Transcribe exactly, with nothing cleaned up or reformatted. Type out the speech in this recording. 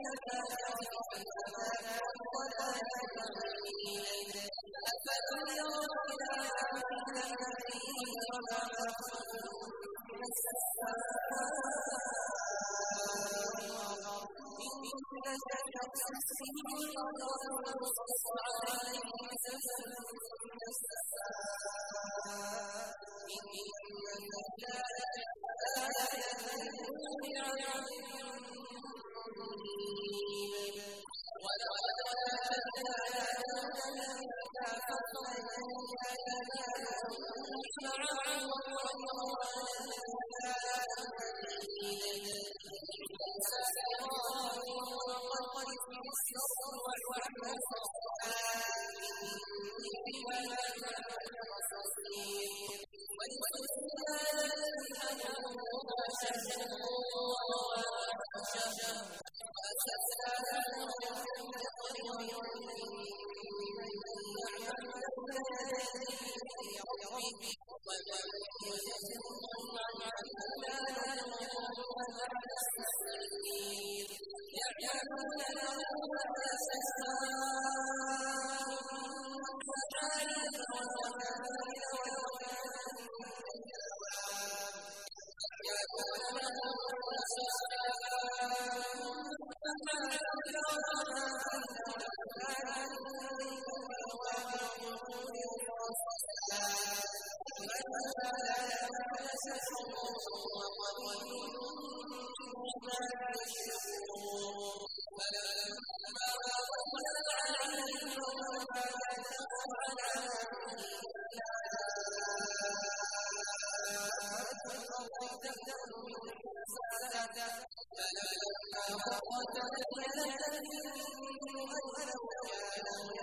أفلم يروا إلى ما بين وما خلفهم من السماء والأرض إن نشأ نخسف بهم الأرض ونسقط عليهم كسفا من السماء إن في ذلك لآية لكل عبد منيب ولقد آتينا داود منا فضلا يا داود معه وقرآنا وقد في السر والوحي إني بما تعملون بصير وإذ آدم وشجر وشجر وأسسنا له من قبل من يعمل بين ربه ومن يزدهم عن عبادة وعن السبيل يعلمون له ما السماء والأرض والجبال يعلمون له ما السماء فلما وقت الذين كانوا